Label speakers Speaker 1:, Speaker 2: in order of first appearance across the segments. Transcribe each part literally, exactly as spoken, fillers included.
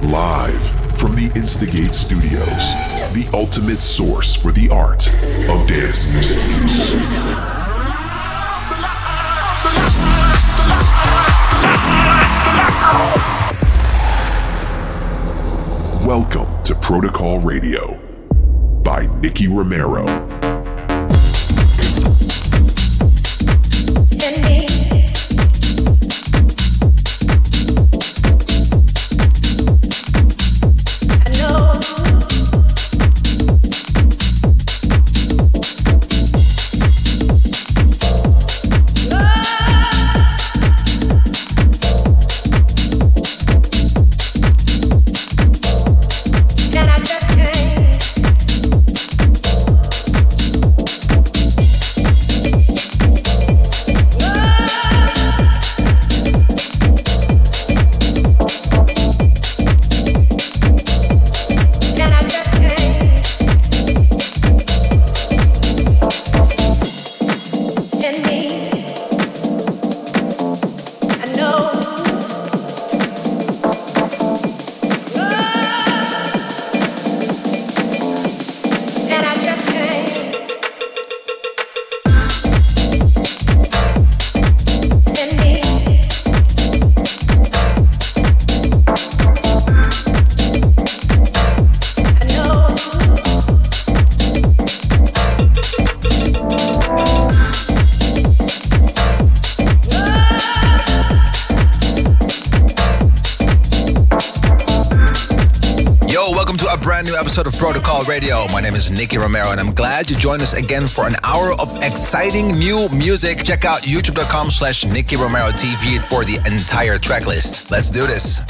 Speaker 1: Live from the Instigate Studios, the ultimate source for the art of dance music. Welcome to Protocol Radio by Nicky Romero.
Speaker 2: Of Protocol Radio. My name is Nicky Romero and I'm glad you joined us again for an hour of exciting new music. Check out youtube.com slash Nicky Romero TV for the entire track list. Let's do this.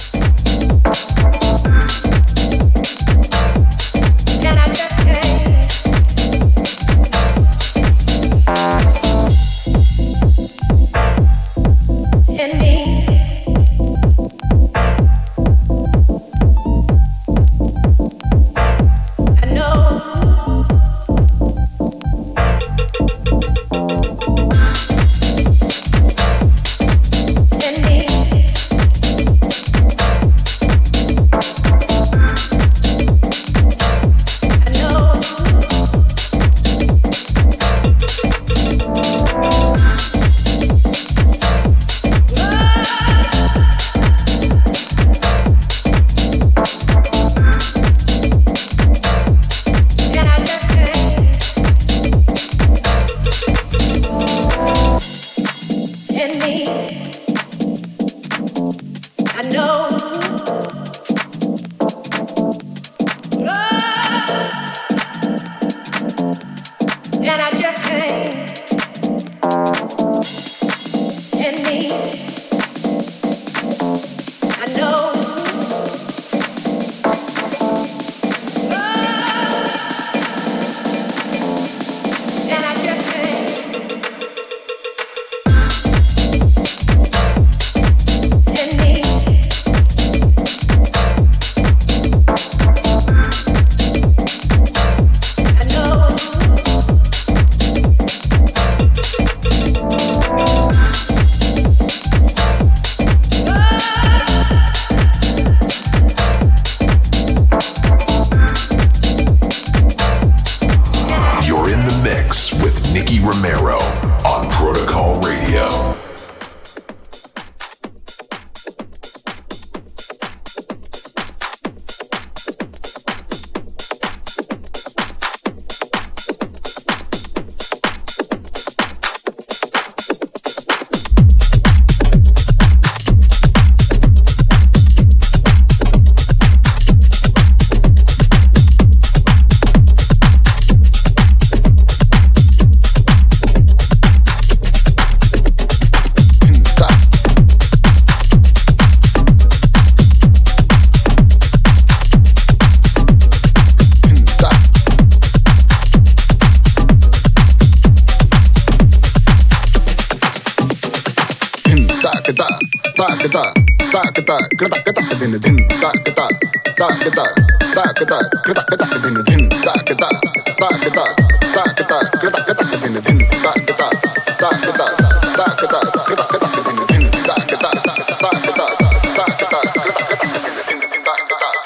Speaker 3: Da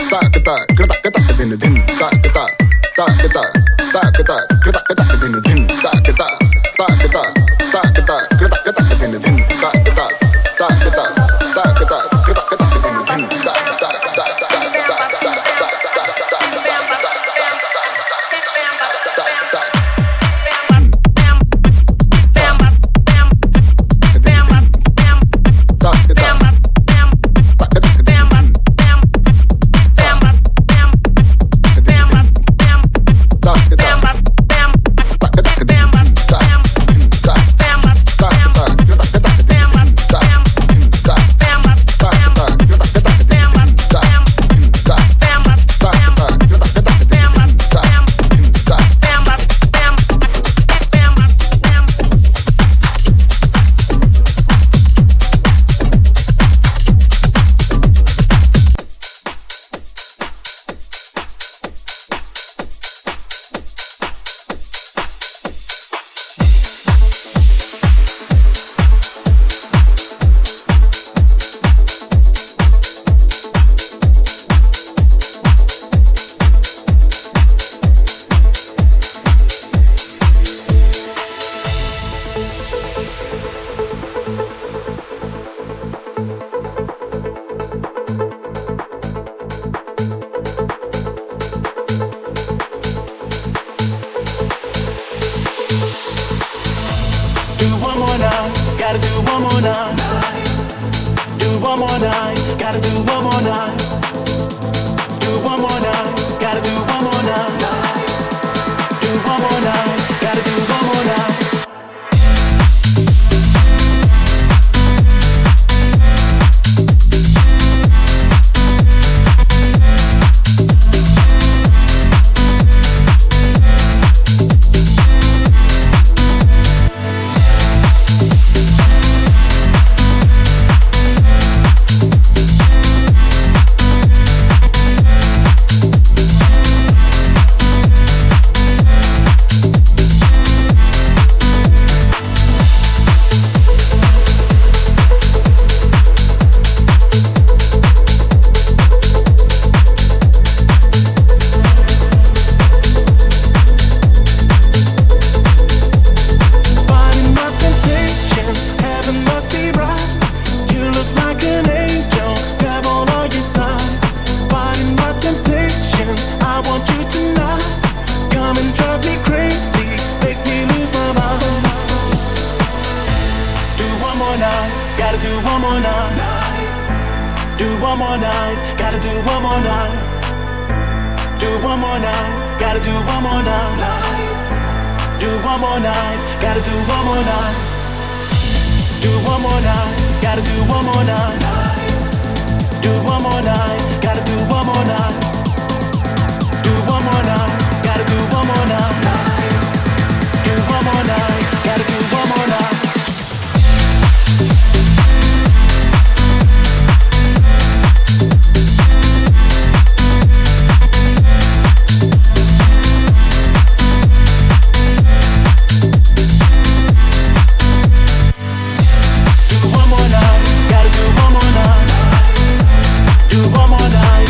Speaker 3: Do one more night,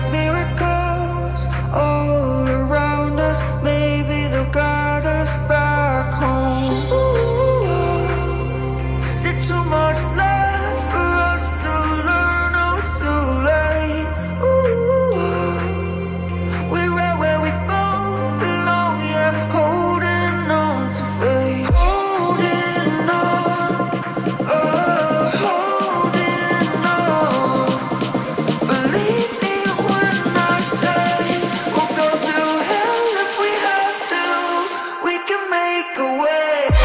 Speaker 3: like miracles all around us. Maybe they'll guide us back home. Ooh, is it too much left for us to learn? Oh, it's too late. Ooh, we're right where we both belong. Yeah, holding on to faith. Holding on. Oh, holding on. Believe me when I say we'll go through hell if we have to. We can make a way.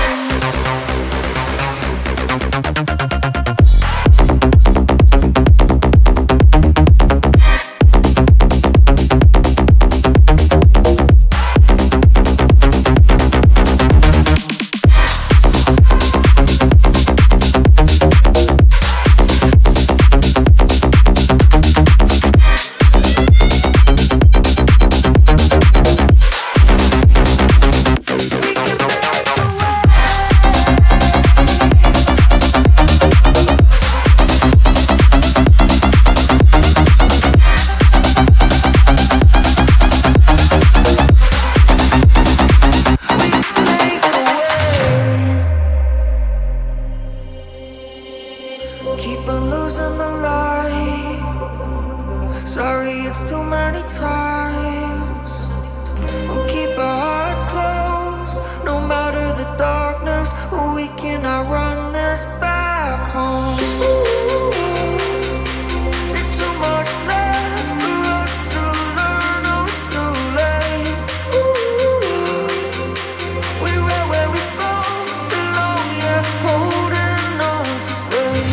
Speaker 3: Keep on losing the light. Sorry, it's too many times. We'll keep our hearts closed. No matter the darkness, we cannot run this back home. Is it too much left for us to learn? Oh, it's too late. Ooh, we're right where we both belong. Yeah, holding on to faith.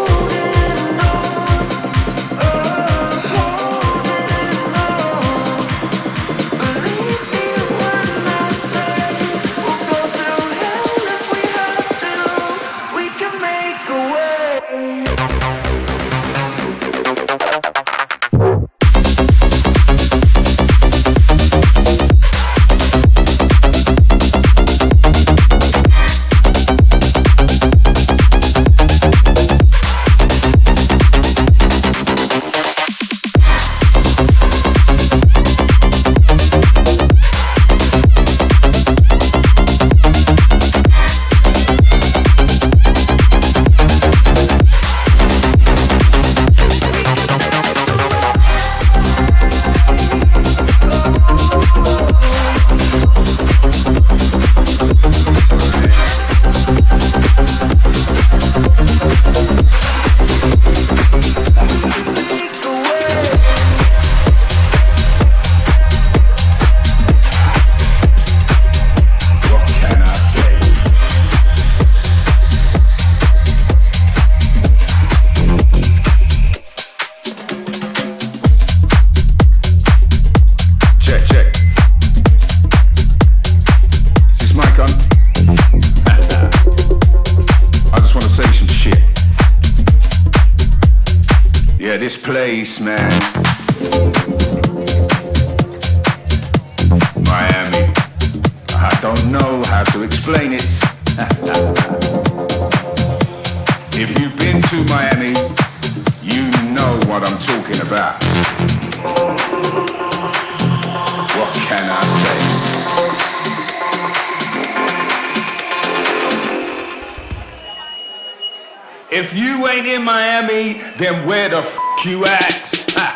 Speaker 4: This place, man. Miami. I don't know how to explain it. If you've been to Miami, you know what I'm talking about. What can I say? If you ain't in Miami, then where the f*** you at? Ha.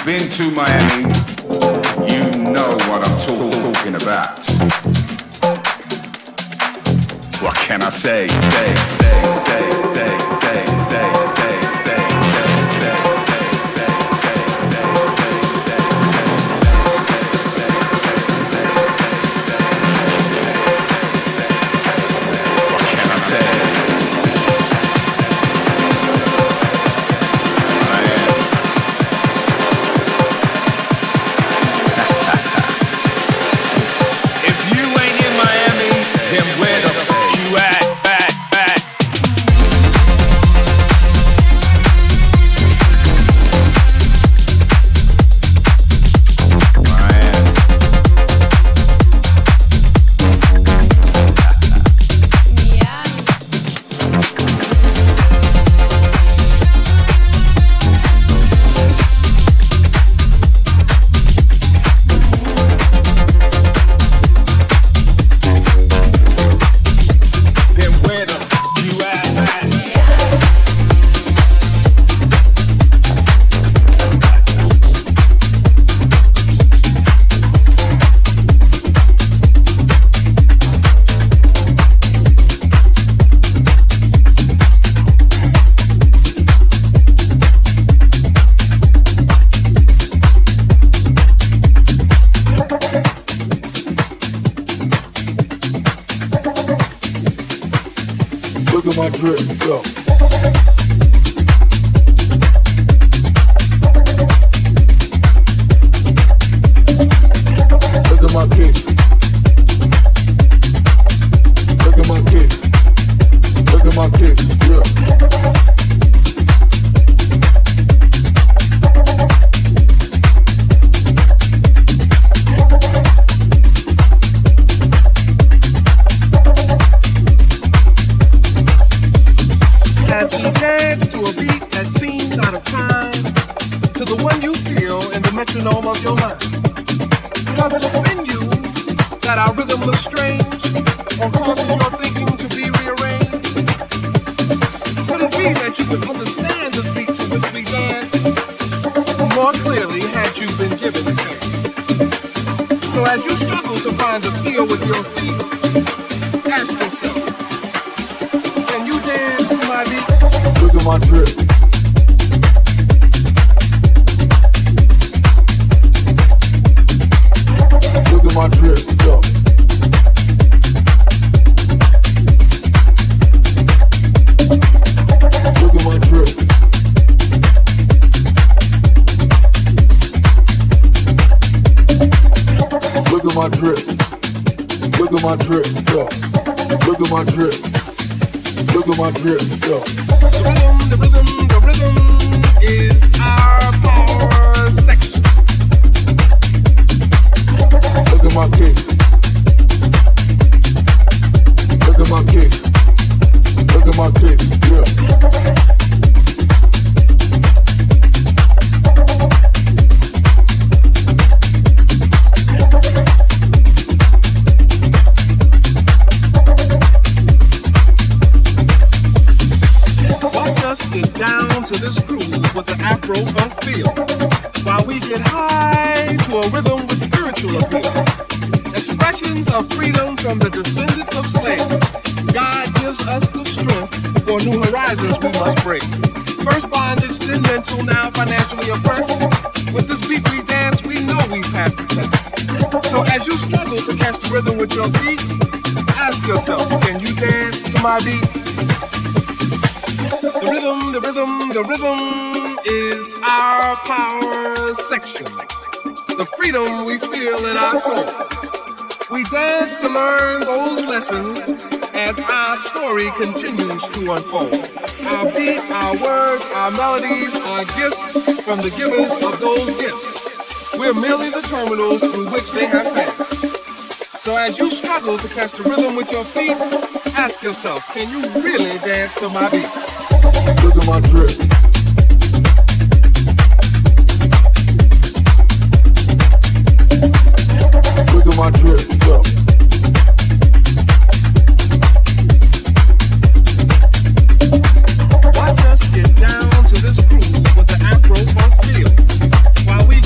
Speaker 4: you've been to Miami, you know what I'm talking about. What can I say? Day, day, day, day, day, day, day.
Speaker 5: Continues to unfold. Our beat, our words, our melodies are gifts from the givers of those gifts. We're merely the terminals through which they have passed. So as you struggle to catch the rhythm with your feet, ask yourself, can you really dance to my beat?
Speaker 6: Look at my drip. Look at my drip, go.
Speaker 5: Watch us get down to this groove with the Afro funk feel while we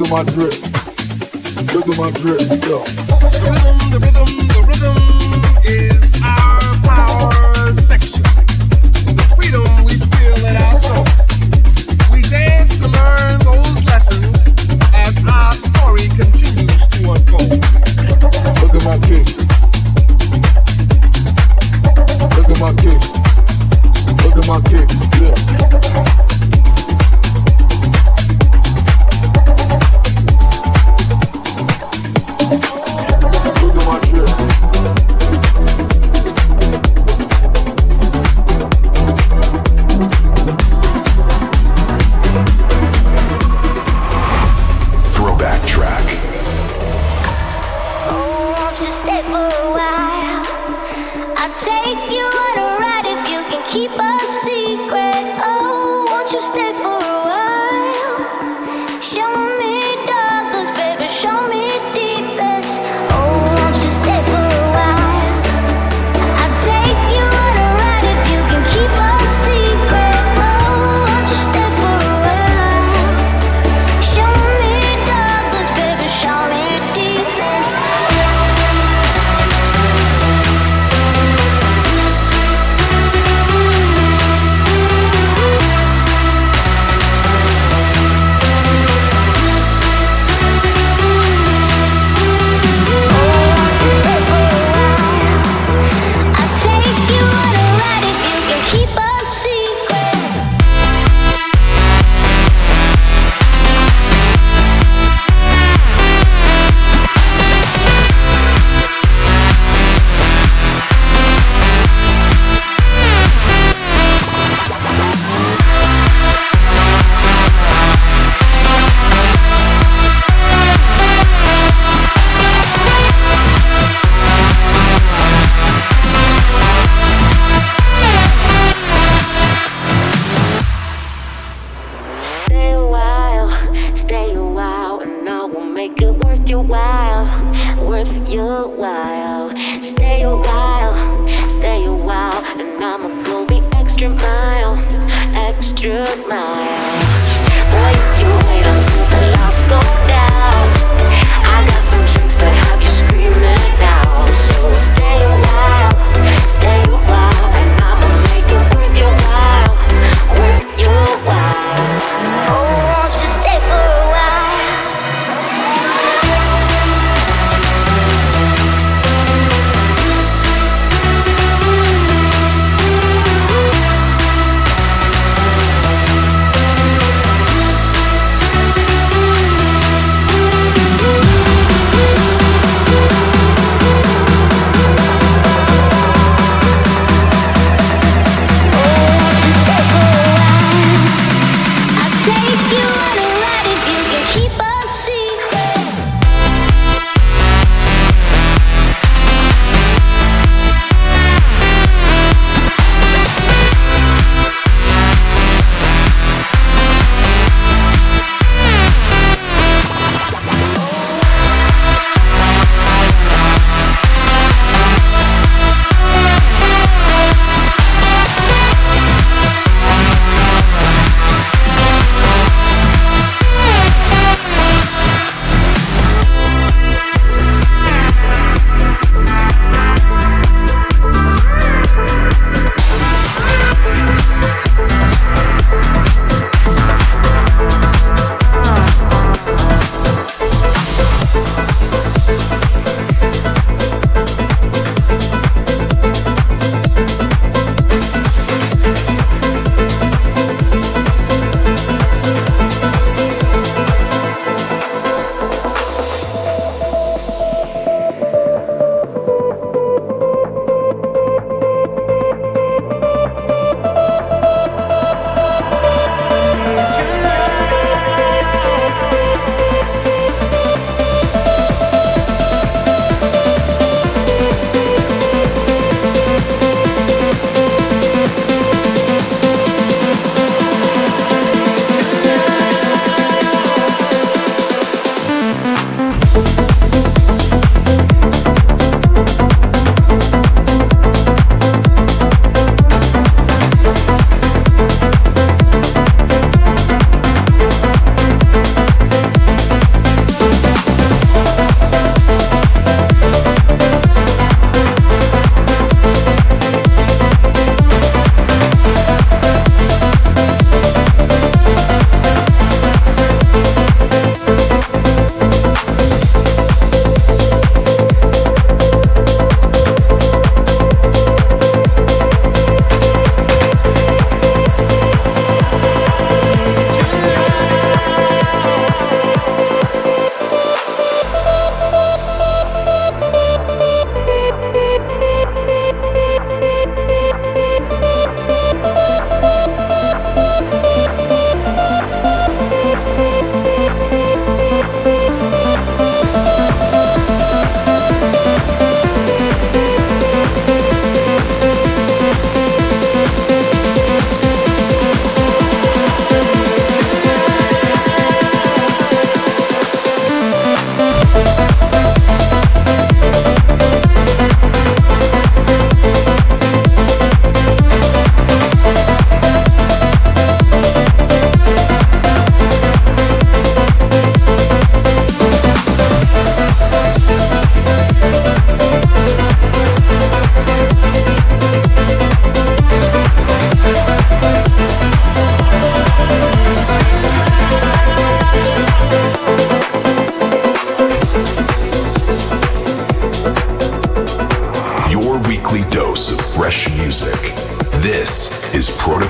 Speaker 6: at my drip. Look at my drip, yo.
Speaker 5: The rhythm, the rhythm, the rhythm is our power section. The freedom we feel in our soul. We dance to learn those lessons as our story continues to unfold.
Speaker 6: Look at my kick. Look at my kick. Look at my kick, yeah.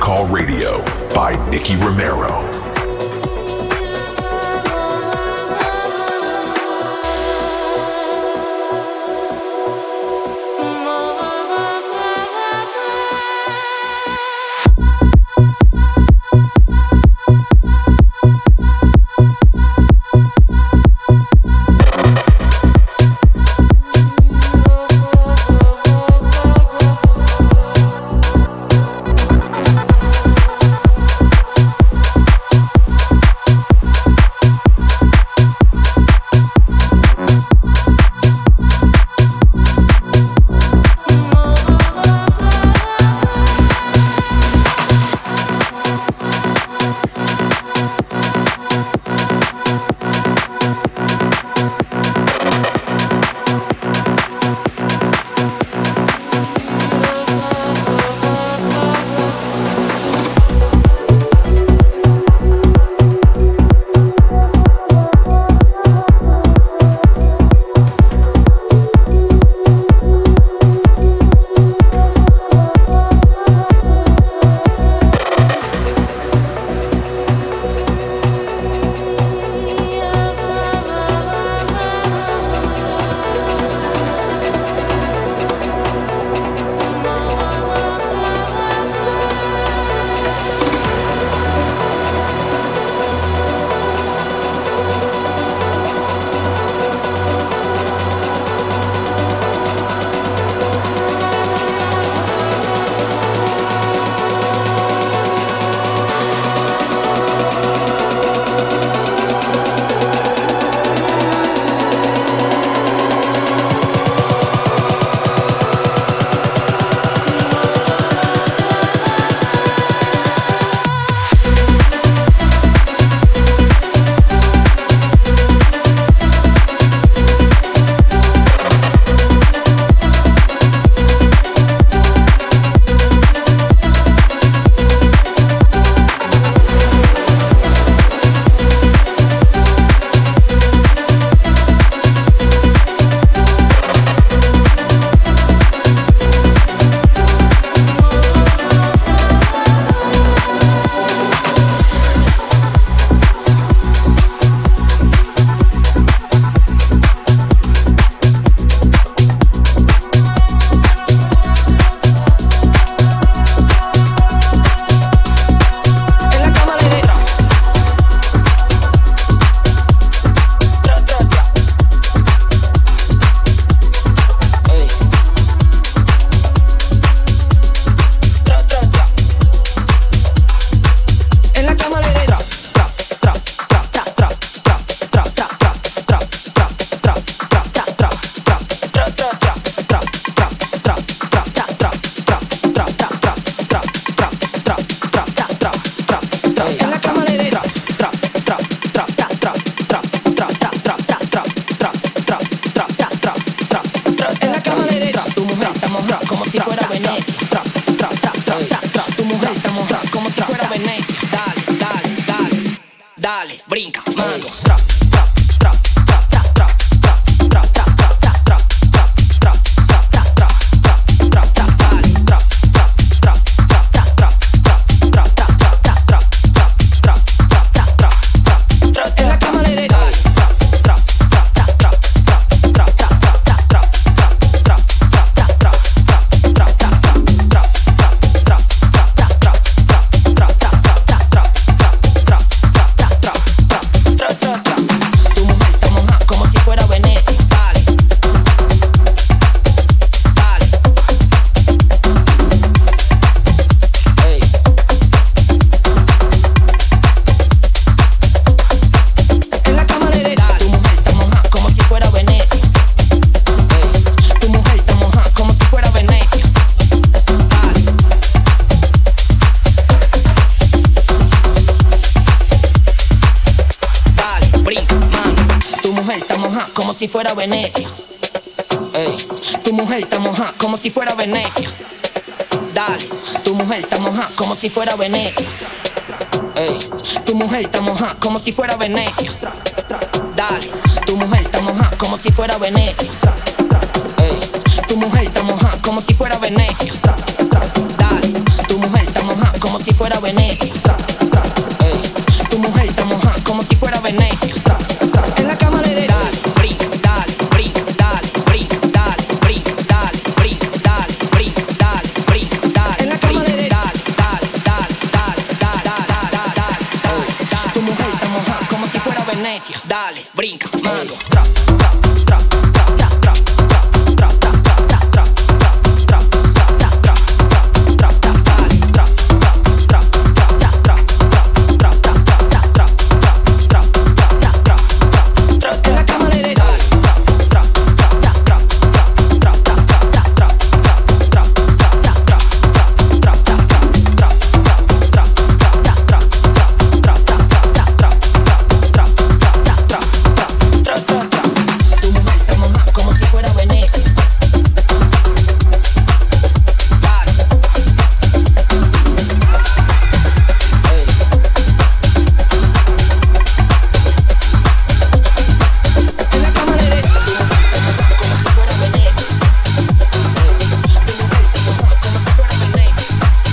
Speaker 1: Protocol Radio by Nicky Romero.
Speaker 7: como si fuera Venecia. Ey, tu mujer está moja como si fuera Venecia. Dale, tu mujer está moja como si fuera Venecia. Ey, tu mujer está moja como si fuera Venecia. Dale, tu mujer está moja como si fuera Venecia. Ey, tu mujer está moja como si fuera Venecia. Dale, tu mujer está moja como como si fuera Venecia. Ey, tu mujer está mojada como si fuera Venecia. En la cama le de dale, brinca, dale, brinca, dale, brinca, dale, brinca, dale, brinca, dale, brinca, dale, brinca, dale. En la cama le de dale, dale, dale, dale, dale, dale, dale, dale. Tu mujer está mojada como si fuera Venecia. Dale, brinca, mano. Tra, tra, tra, tra, tra, tra, tra, tra, tra, tra, tra, tra, tra, tra, tra, dale, tra, tra, tra, tra, tra, tra, tra, tra, tra, tra, tra, tra, tra, tra. En la cama le de dale, tra, tra, tra, tra, tra, tra, tra, tra, tra, tra, tra, tu mujer está mojada como si fuera Venecia. Dale. Ey. En la cama le de tu mujer está mojada como si fuera Venecia. Ey. Tu mujer está mojada como si fuera Venecia.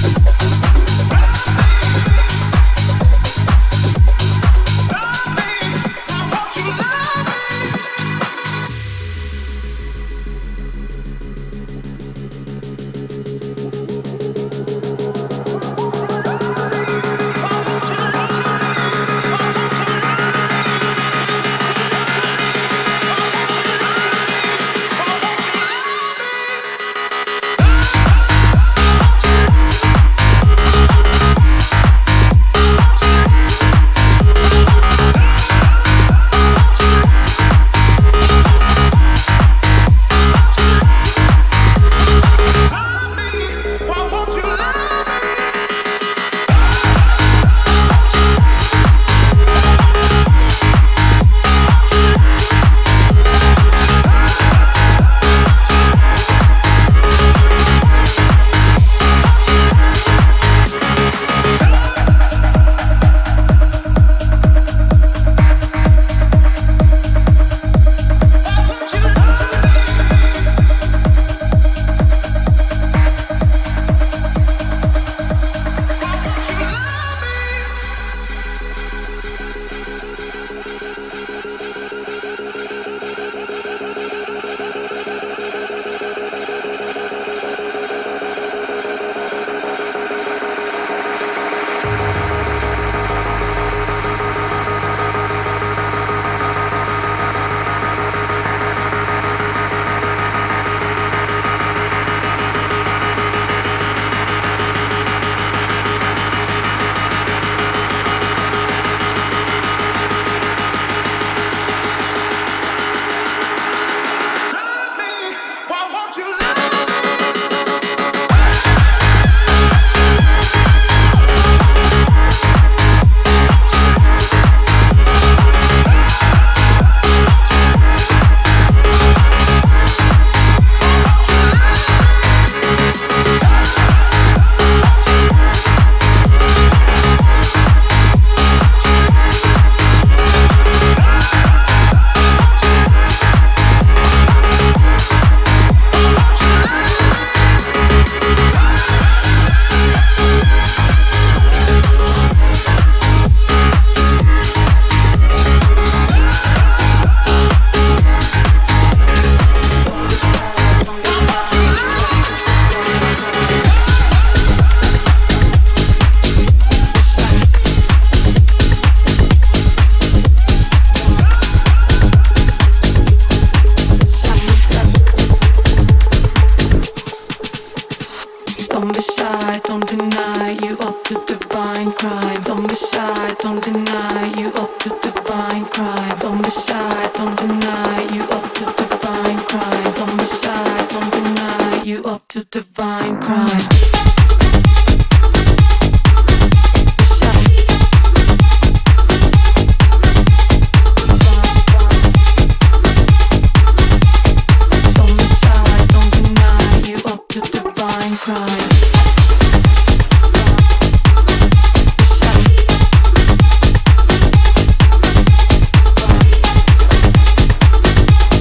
Speaker 8: Don't be shy, don't deny you up to divine crime. Don't be shy, don't deny you up to divine crime. Don't be shy, don't deny you up to divine crime. Don't be shy, don't deny you up to divine crime.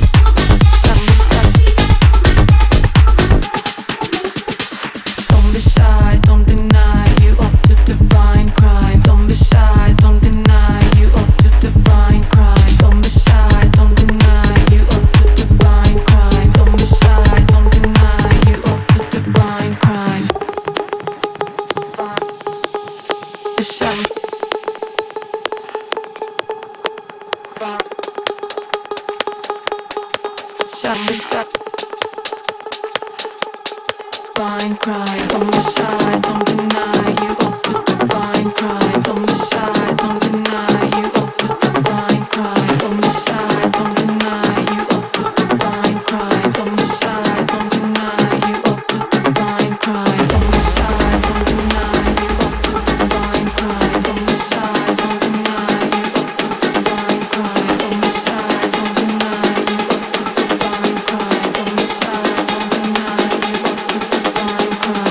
Speaker 8: Don't be shy. Divine cry, don't be shy, don't deny you up with divine cry, don't be shy, don't deny you up with divine cry, don't be shy, don't deny you up with divine cry, don't be shy, don't deny you up with divine cry, don't be shy, don't deny you up with divine cry, don't be shy, don't deny you up with divine cry, don't be shy, don't deny you up with divine cry, don't be shy, don't deny you up with divine cry.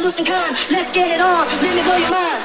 Speaker 9: losing kind. Let's get it on, let me blow your mind.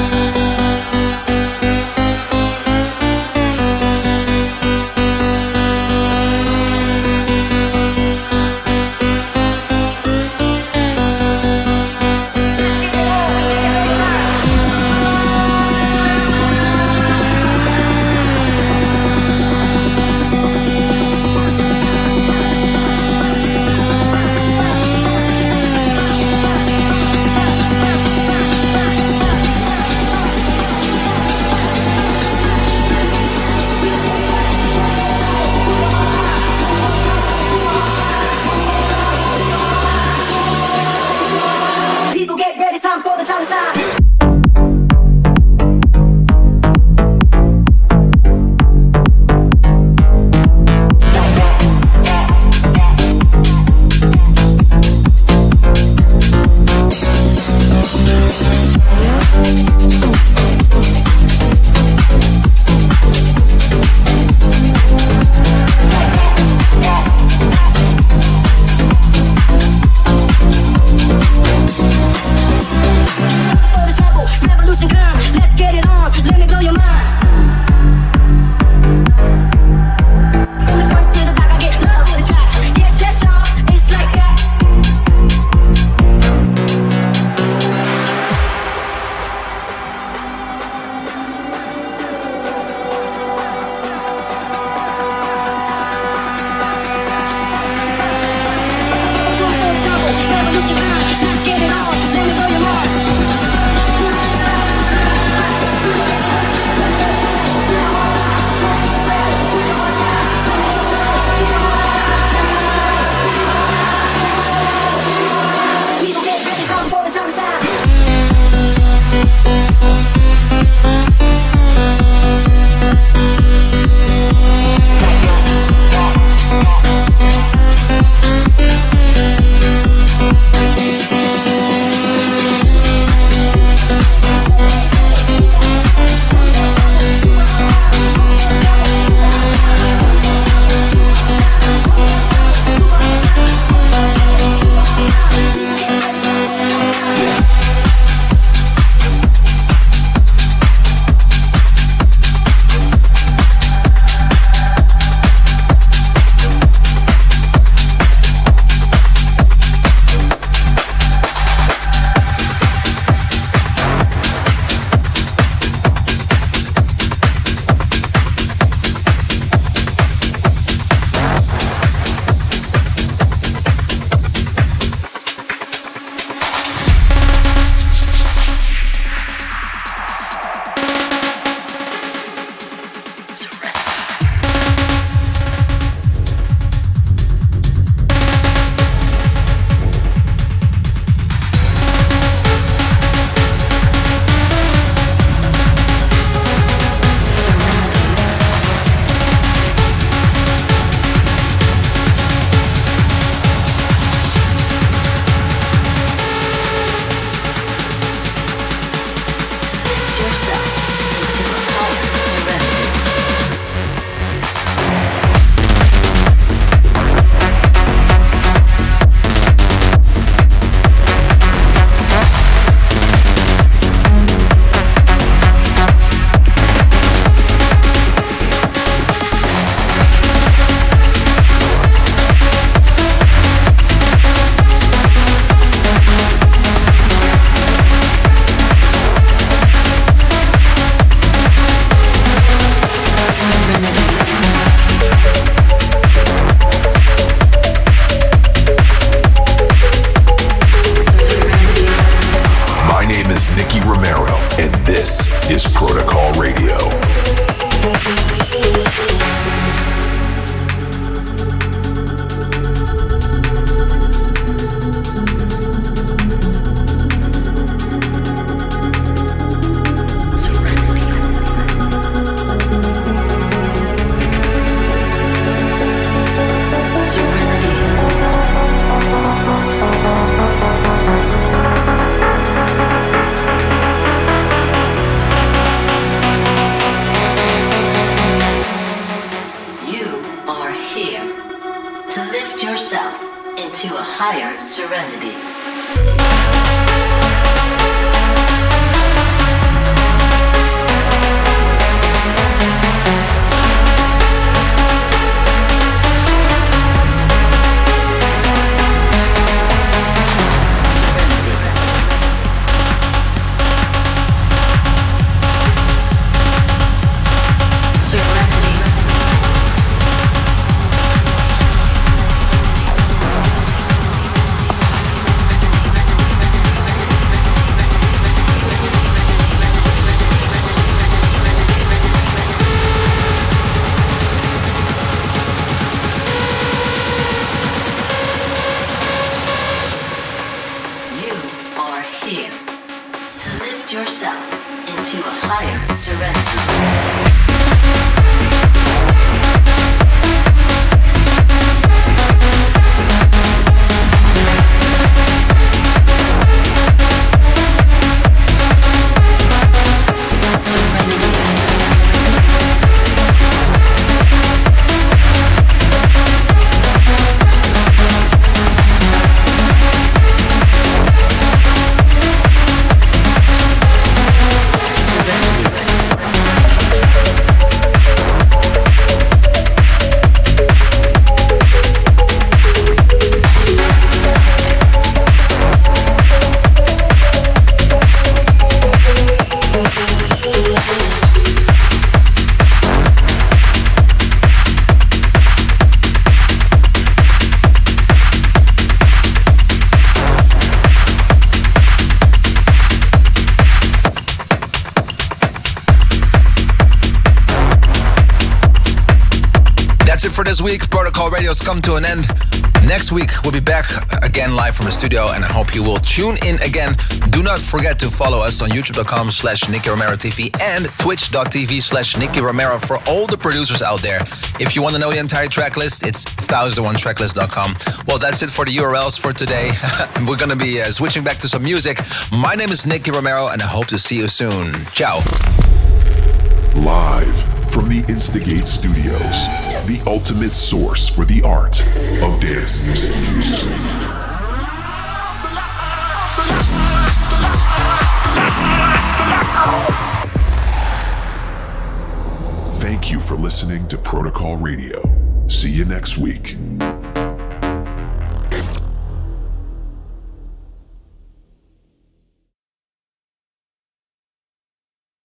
Speaker 1: is Protocol Radio.
Speaker 10: Yourself into a higher serenity.
Speaker 2: That's it for this week. Protocol Radio's come to an end. Next week, we'll be back again live from the studio, and I hope you will tune in again. Do not forget to follow us on youtube.com slash Nicky Romero TV and twitch.tv slash Nicky Romero for all the producers out there. If you want to know the entire track list, it's one thousand one tracklist dot com. Well, that's it for the U R Ls for today. We're going to be uh, switching back to some music. My name is Nicky Romero, and I hope to see you soon. Ciao.
Speaker 1: Live from the Instigate Studios, the ultimate source for the art of dance music. Thank you for listening to Protocol Radio. See you next week.